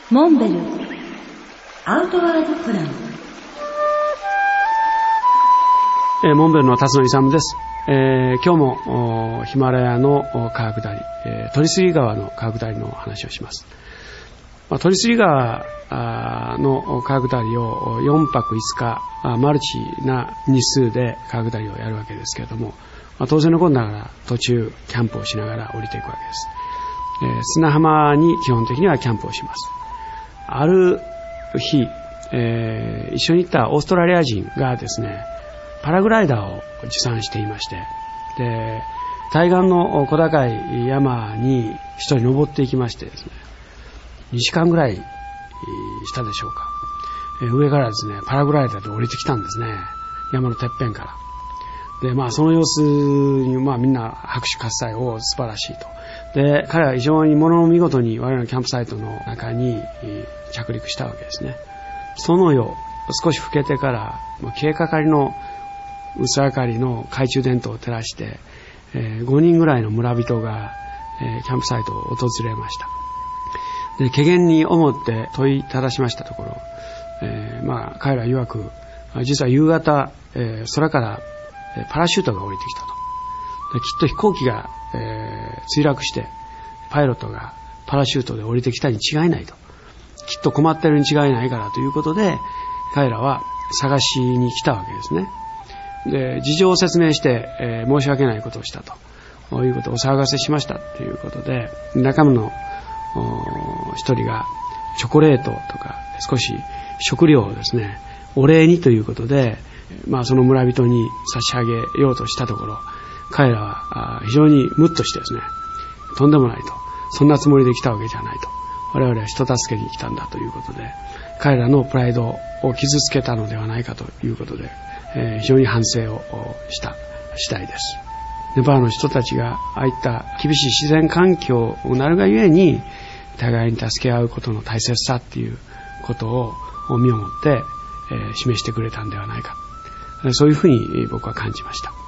モンベルアウトワードプラン。 モンベルの辰野勇です。今日もヒマラヤの川下り、鳥杉川の川下りの話をします。鳥杉川の川下りを4泊5日マルチな日数で川下りをやるわけですけれども、当然のことながら途中キャンプをしながら降りていくわけです。砂浜に基本的にはキャンプをします。ある日、一緒に行ったオーストラリア人がですね、パラグライダーを持参していまして、で対岸の小高い山に一人登っていきましてですね、2時間ぐらいしたでしょうか、上からですねパラグライダーで降りてきたんですね、山のてっぺんから。でその様子にみんな拍手喝采を素晴らしいと。で彼は非常に物の見事に我々のキャンプサイトの中に着陸したわけですね。その夜少し更けてから消えかかりの薄明かりの懐中電灯を照らして、5人ぐらいの村人が、キャンプサイトを訪れました。で怪訝に思って問いただしましたところ、彼ら曰く実は夕方、空からパラシュートが降りてきたと。できっと飛行機が、墜落してパイロットがパラシュートで降りてきたに違いないと、きっと困ってるに違いないからということで彼らは探しに来たわけですね。で事情を説明して、申し訳ないことをしたということをお騒がせしましたということで、仲間の一人がチョコレートとか少し食料をですねお礼にということで、その村人に差し上げようとしたところ、彼らは非常にムッとしてですね、とんでもないと、そんなつもりで来たわけじゃないと、我々は人助けに来たんだということで、彼らのプライドを傷つけたのではないかということで、非常に反省をした次第です。ネパールの人たちがああいった厳しい自然環境をなるがゆえに互いに助け合うことの大切さっていうことを身をもって示してくれたんではないか、そういうふうに僕は感じました。